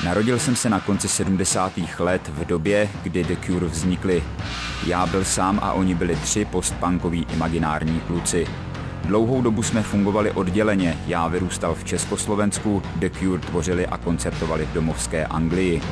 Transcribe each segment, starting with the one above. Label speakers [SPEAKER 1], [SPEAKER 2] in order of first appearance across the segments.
[SPEAKER 1] Narodil jsem se na konci 70. let v době, kdy The Cure vznikli. Já byl sám a oni byli 3 postpunkoví imaginární kluci. Dlouhou dobu jsme fungovali odděleně, já vyrůstal v Československu, The Cure tvořili a koncertovali v domovské Anglii.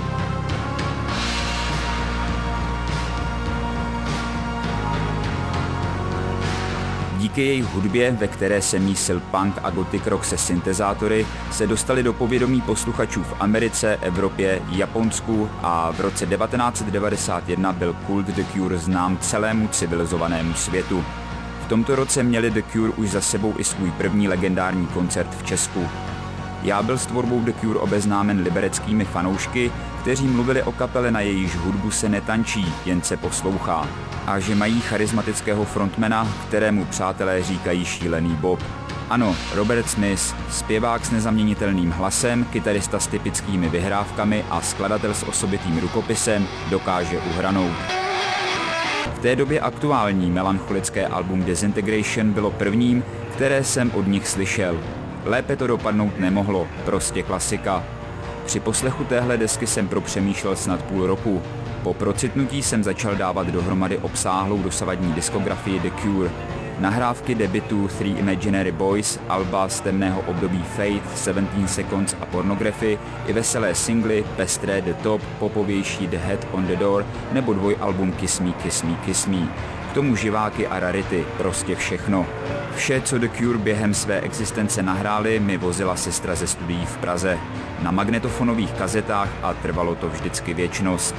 [SPEAKER 1] Díky jejich hudbě, ve které se mísil punk a gothic rock se syntezátory, se dostali do povědomí posluchačů v Americe, Evropě, Japonsku a v roce 1991 byl kult The Cure znám celému civilizovanému světu. V tomto roce měli The Cure už za sebou i svůj první legendární koncert v Česku. Já byl s tvorbou The Cure obeznámen libereckými fanoušky, kteří mluvili o kapele, na jejíž hudbu se netančí, jen se poslouchá. A že mají charismatického frontmana, kterému přátelé říkají Šílený Bob. Ano, Robert Smith, zpěvák s nezaměnitelným hlasem, kytarista s typickými vyhrávkami a skladatel s osobitým rukopisem, dokáže uhranout. V té době aktuální melancholické album Disintegration bylo prvním, které jsem od nich slyšel. Lépe to dopadnout nemohlo, prostě klasika. Při poslechu téhle desky jsem propřemýšlel snad půl roku. Po procitnutí jsem začal dávat dohromady obsáhlou dosavadní diskografii The Cure. Nahrávky debutů Three Imaginary Boys, alba z temného období Faith, 17 Seconds a Pornography, i veselé singly, pestré The Top, popovější The Head on the Door nebo dvojalbum Kiss Me, Kiss Me, Kiss Me. K tomu živáky a rarity, prostě všechno. Vše, co The Cure během své existence nahráli, mi vozila sestra ze studií v Praze. Na magnetofonových kazetách a trvalo to vždycky věčnost.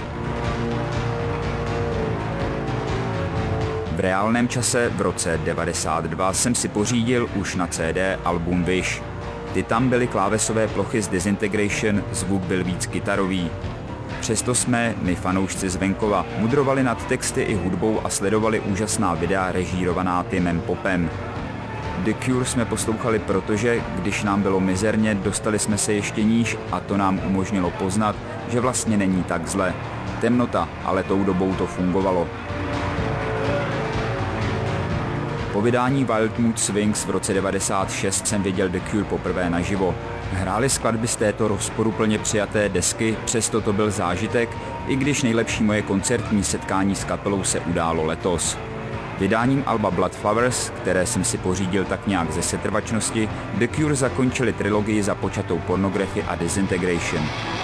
[SPEAKER 1] V reálném čase v roce 92 jsem si pořídil už na CD album Wish. Ty tam byly klávesové plochy z Disintegration, zvuk byl víc kytarový. Přesto jsme, my fanoušci z venkova, mudrovali nad texty i hudbou a sledovali úžasná videa režírovaná Timem Popem. The Cure jsme poslouchali, protože, když nám bylo mizerně, dostali jsme se ještě níž a to nám umožnilo poznat, že vlastně není tak zle. Temnota, ale tou dobou to fungovalo. Po vydání Wild Mood Swings v roce 96 jsem viděl The Cure poprvé naživo. Hráli skladby z této rozporuplně přijaté desky, přesto to byl zážitek, i když nejlepší moje koncertní setkání s kapelou se událo letos. Vydáním alba Blood Flowers, které jsem si pořídil tak nějak ze setrvačnosti, The Cure zakončili trilogii započatou Pornography a Disintegration.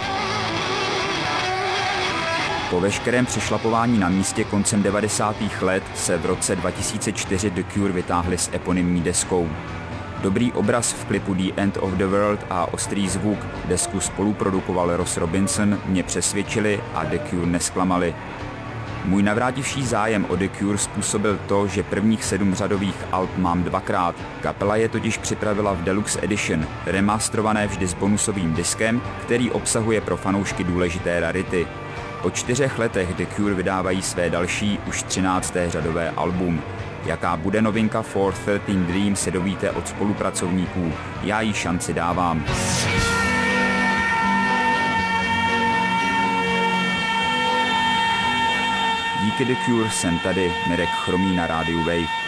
[SPEAKER 1] Po veškerém přešlapování na místě koncem 90. let se v roce 2004 The Cure vytáhli s eponymní deskou. Dobrý obraz v klipu The End of the World a ostrý zvuk, desku spoluprodukoval Ross Robinson, mě přesvědčili a The Cure nesklamali. Můj navrátivší zájem o The Cure způsobil to, že prvních 7 řadových alb mám dvakrát. Kapela je totiž připravila v Deluxe Edition, remasterované vždy s bonusovým diskem, který obsahuje pro fanoušky důležité rarity. Po 4 letech The Cure vydávají své další, už 13. řadové album. Jaká bude novinka For 13 Dream se dovíte od spolupracovníků. Já jí šanci dávám. Díky The Cure jsem tady, Mirek Chromý na rádiu Wave.